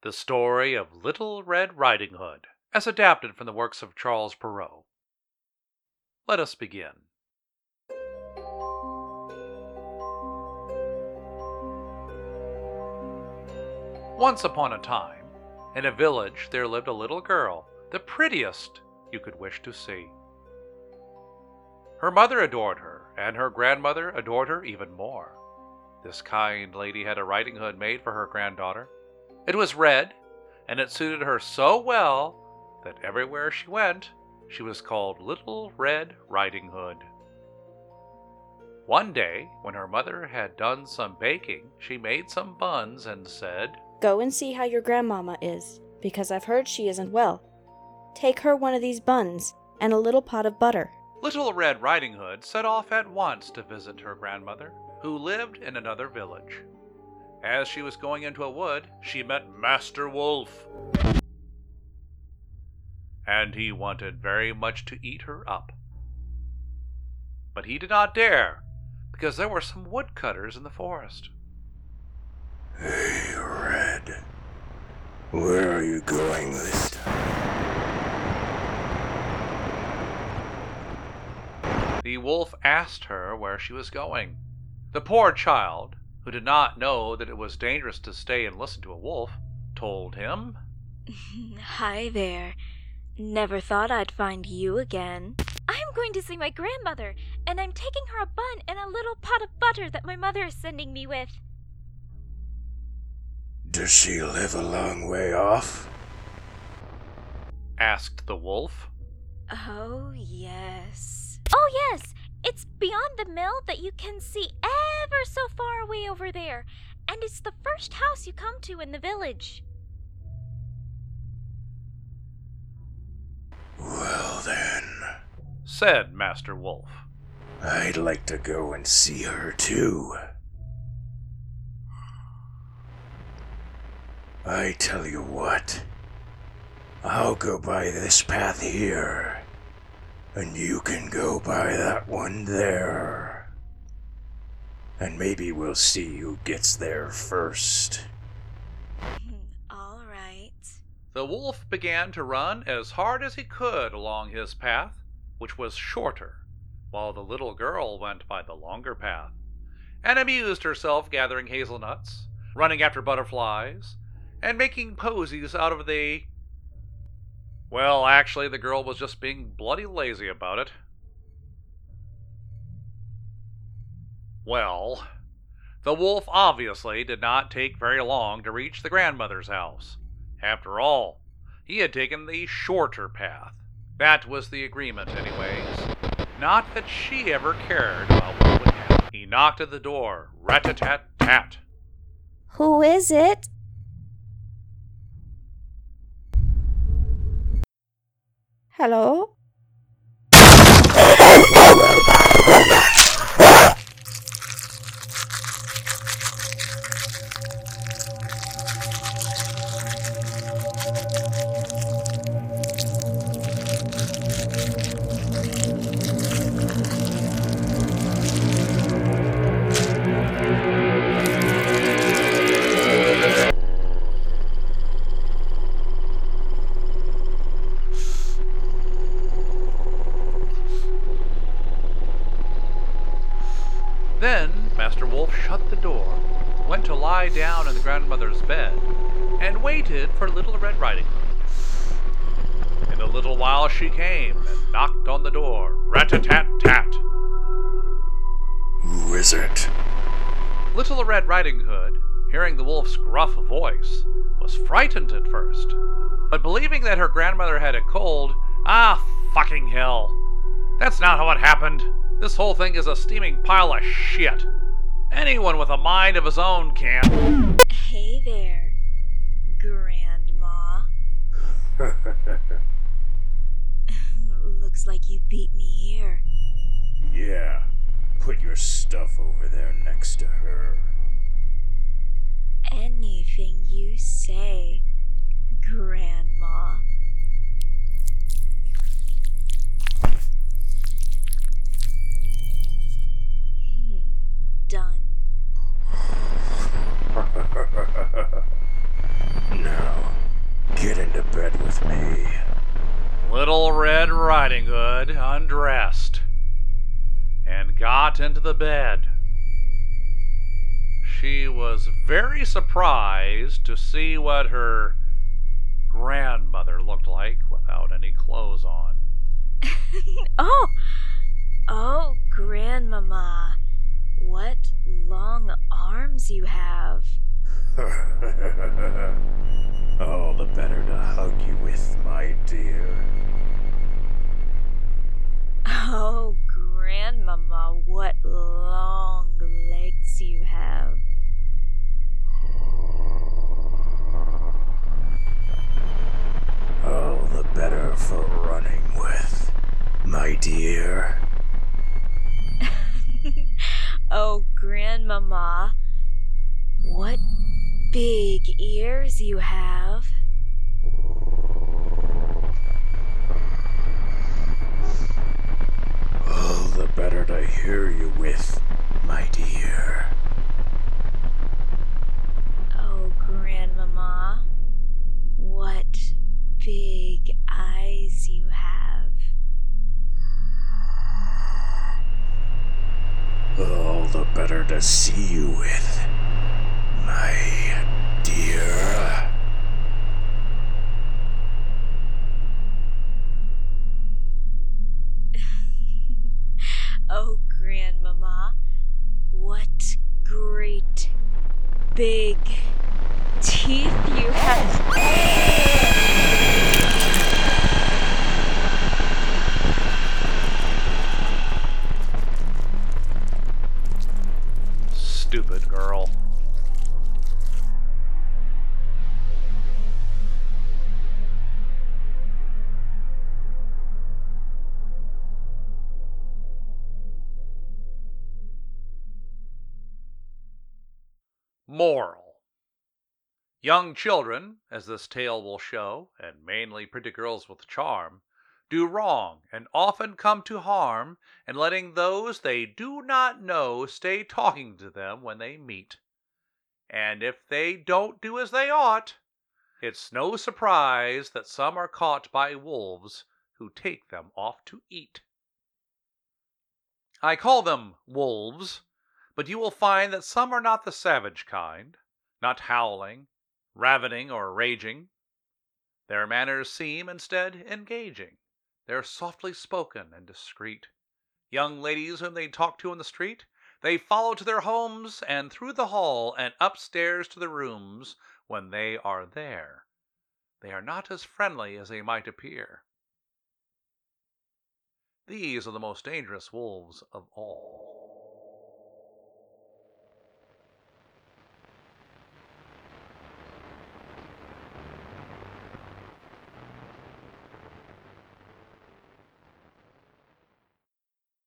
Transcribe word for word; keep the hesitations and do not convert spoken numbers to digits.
The story of Little Red Riding Hood, as adapted from the works of Charles Perrault. Let us begin. Once upon a time, in a village there lived a little girl, the prettiest you could wish to see. Her mother adored her, and her grandmother adored her even more. This kind lady had a riding hood made for her granddaughter. It was red, and it suited her so well that everywhere she went, she was called Little Red Riding Hood. One day, when her mother had done some baking, she made some buns and said, "Go and see how your grandmama is, because I've heard she isn't well. Take her one of these buns and a little pot of butter." Little Red Riding Hood set off at once to visit her grandmother, who lived in another village. As she was going into a wood, she met Master Wolf, and he wanted very much to eat her up. But he did not dare, because there were some woodcutters in the forest. "Hey, Red, where are you going this time?" The wolf asked her where she was going. The poor child, who did not know that it was dangerous to stay and listen to a wolf, told him, "Hi there. Never thought I'd find you again. I'm going to see my grandmother, and I'm taking her a bun and a little pot of butter that my mother is sending me with." "Does she live a long way off?" asked the wolf. Oh, yes. Oh, yes. It's beyond the mill that you can see ever so far away over there, and it's the first house you come to in the village." "Well then," said Master Wolf, "I'd like to go and see her too. I tell you what, I'll go by this path here, and you can go by that one there. And maybe we'll see who gets there first." All right. The wolf began to run as hard as he could along his path, which was shorter, while the little girl went by the longer path, and amused herself gathering hazelnuts, running after butterflies, and making posies out of the... Well, actually, the girl was just being bloody lazy about it. Well, the wolf obviously did not take very long to reach the grandmother's house. After all, he had taken the shorter path. That was the agreement, anyways. Not that she ever cared about what would happen. He knocked at the door, rat-a-tat-tat. "Who is it?" "Hello?" Then Master Wolf shut the door, went to lie down in the grandmother's bed, and waited for Little Red Riding Hood. In a little while she came and knocked on the door, rat-a-tat-tat. "Who is it?" Little Red Riding Hood, hearing the wolf's gruff voice, was frightened at first, but believing that her grandmother had a cold, ah, fucking hell. That's not how it happened. This whole thing is a steaming pile of shit. Anyone with a mind of his own can... Hey there, Grandma. Looks like you beat me here. Yeah, put your stuff over there next to her. Anything you say, Grandma. Done. Now Little Red Riding Hood undressed and got into the bed. She was very surprised to see what her grandmother looked like without any clothes on. Oh! Oh, Grandmama, what long arms you have. All the better to hug you with, my dear. Oh, Grandmama, what long legs you have. All the better for running with, my dear. Oh, Grandmama, what big ears you have. All the better to hear you with, my dear. Oh, Grandmama, what big eyes you have. All the better to see you with, my dear. Oh, Grandmama, what great big teeth you have. Stupid girl. Moral. Young children, as this tale will show, and mainly pretty girls with charm, do wrong and often come to harm in letting those they do not know stay talking to them when they meet. And if they don't do as they ought, it's no surprise that some are caught by wolves who take them off to eat. I call them wolves, but you will find that some are not the savage kind, not howling, ravening, or raging. Their manners seem, instead, engaging. They're softly spoken and discreet. Young ladies whom they talk to in the street, they follow to their homes and through the hall and upstairs to the rooms when they are there. They are not as friendly as they might appear. These are the most dangerous wolves of all.